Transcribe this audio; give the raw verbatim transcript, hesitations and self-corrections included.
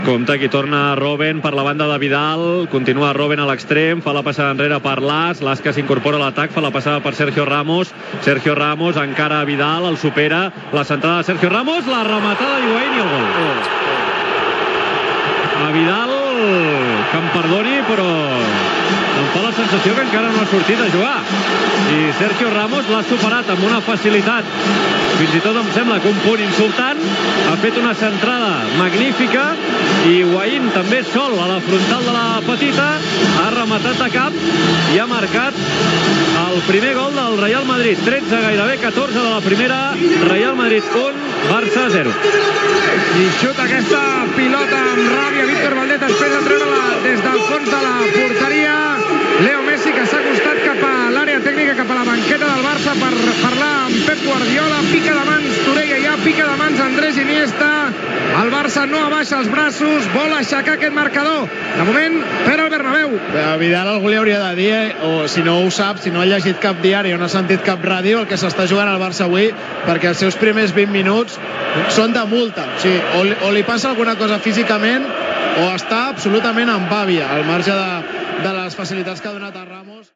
Compte, aquí torna Robben per la banda de Vidal, continua Robben a l'extrem, fa la passada enrere per Las, Las que s'incorpora a l'atac, fa la passada per Sergio Ramos, Sergio Ramos encara a Vidal, el supera, la centrada de Sergio Ramos, la rematada d'Higuaín i el gol. A Vidal, que em perdoni, però em fa la sensació que encara no ha sortit a jugar. I Sergio Ramos l'ha superat amb una facilitat. Fins i tot em sembla que un punt insultant. Ha fet una centrada magnífica i Higuaín també sol a la frontal de la petita. Ha rematat de cap i ha marcat el primer gol del Real Madrid. tretze, gairebé catorze de la primera. Real Madrid un, Barça zero. I xuta aquesta pilota amb ràbia Víctor Valdés després de treure-la des del fons de la porteria. Leo Messi, que s'ha acostat cap a l'àrea tècnica, cap a la banqueta del Barça per parlar amb Pep Guardiola. Pica de mans Torella ja, pica de mans Andrés Iniesta. El Barça no abaixa els braços, vol aixecar aquest marcador. De moment, per al Bernabéu. A Vidal algú li hauria de dir, o si no ho sap, si no ha llegit cap diari o no ha sentit cap ràdio, el que s'està jugant al Barça avui, perquè els seus primers vint minuts són de multa. O sigui, o, o li passa alguna cosa físicament o està absolutament en bàbia, al marge de, de les facilitats que ha donat a Ramos.